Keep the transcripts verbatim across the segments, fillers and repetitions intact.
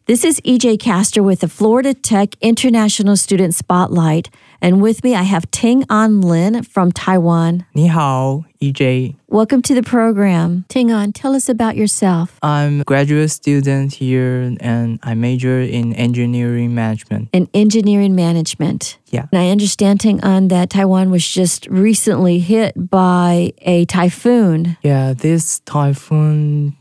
This is E J Castor with the Florida Tech International Student Spotlight. And with me, I have Ting An Lin from Taiwan. 你好, E J. Welcome to the program. Ting An, tell us about yourself. I'm a graduate student here and I major in engineering management. In engineering management. Yeah. And I understand, Ting An, that Taiwan was just recently hit by a typhoon. Yeah, this typhoon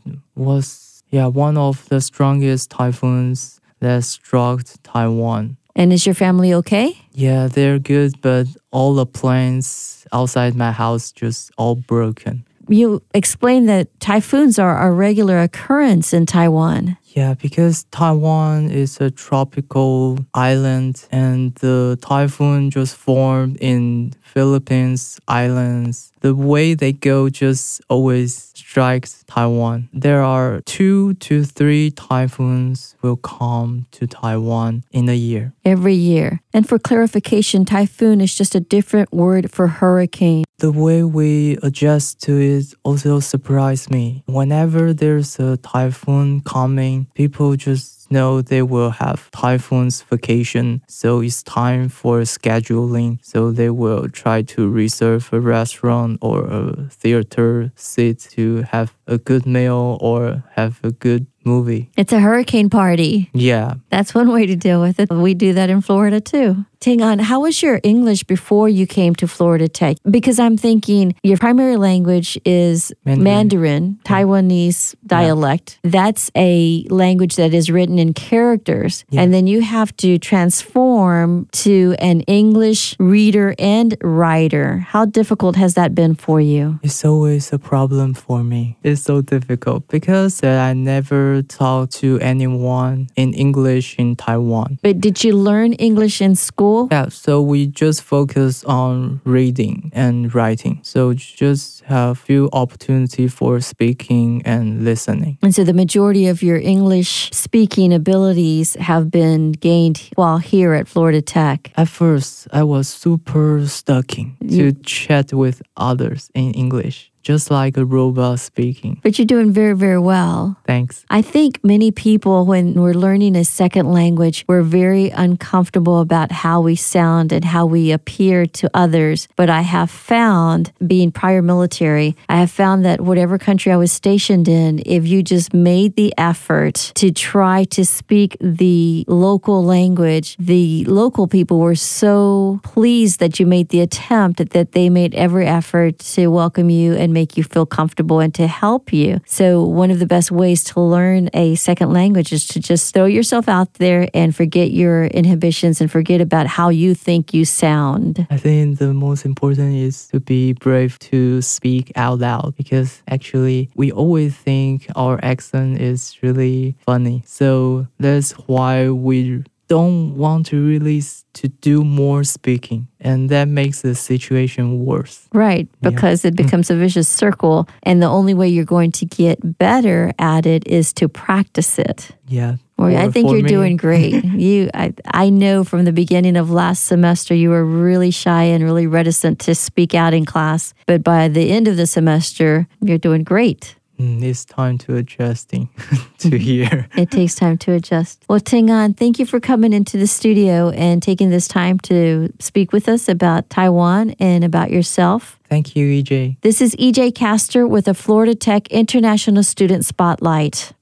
was yeah one of the strongest typhoons that struck Taiwan. And is your family okay? Yeah, they're good, but all the planes outside my house just all broken. You explained that typhoons are a regular occurrence in Taiwan. Yeah, because Taiwan is a tropical island and the typhoon just formed in Philippines islands. The way they go just always strikes Taiwan. There are two to three typhoons will come to Taiwan in a year. Every year. And for clarification, typhoon is just a different word for hurricane. The way we adjust to it also surprised me. Whenever there's a typhoon coming, people just know they will have typhoon's vacation, so it's time for scheduling. So they will try to reserve a restaurant or a theater seat to have a good meal or have a good movie. It's a hurricane party. Yeah. That's one way to deal with it. We do that in Florida too. Ting An, how was your English before you came to Florida Tech? Because I'm thinking your primary language is Mandarin, Mandarin Taiwanese dialect. Yeah. That's a language that is written in characters. Yeah. And then you have to transform to an English reader and writer. How difficult has that been for you? It's always a problem for me. It's so difficult because I never talked to anyone in English in Taiwan. But did you learn English in school? Yeah, so we just focus on reading and writing. So just have few opportunity for speaking and listening. And so the majority of your English speaking abilities have been gained while here at Florida Tech. At first, I was super stuck in to chat with others in English. Just like a robot speaking. But you're doing very, very well. Thanks. I think many people, when we're learning a second language, we're very uncomfortable about how we sound and how we appear to others. But I have found, being prior military, I have found that whatever country I was stationed in, if you just made the effort to try to speak the local language, the local people were so pleased that you made the attempt that they made every effort to welcome you and make you feel comfortable and to help you. So one of the best ways to learn a second language is to just throw yourself out there and forget your inhibitions and forget about how you think you sound. I think the most important is to be brave to speak out loud because actually we always think our accent is really funny. So that's why we don't want to really to do more speaking, and that makes the situation worse. Right, because yeah. it becomes a vicious circle, and the only way you're going to get better at it is to practice it. Yeah. Well, I think you're me. doing great. you, I, I know from the beginning of last semester you were really shy and really reticent to speak out in class, but by the end of the semester, you're doing great. It's time to adjusting to here. It takes time to adjust. Well, Ting An, thank you for coming into the studio and taking this time to speak with us about Taiwan and about yourself. Thank you, E J. This is E J Castor with the Florida Tech International Student Spotlight.